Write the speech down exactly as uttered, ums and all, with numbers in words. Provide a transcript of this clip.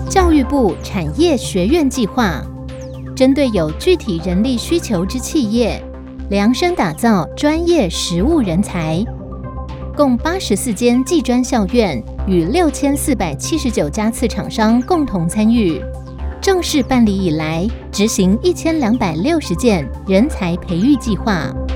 教育部产业学院计划，针对有具体人力需求之企业，量身打造专业实务人才。共八十四间技专校院与六千四百七十九家次厂商共同参与，正式办理以来，执行一千两百六十件人才培育计划。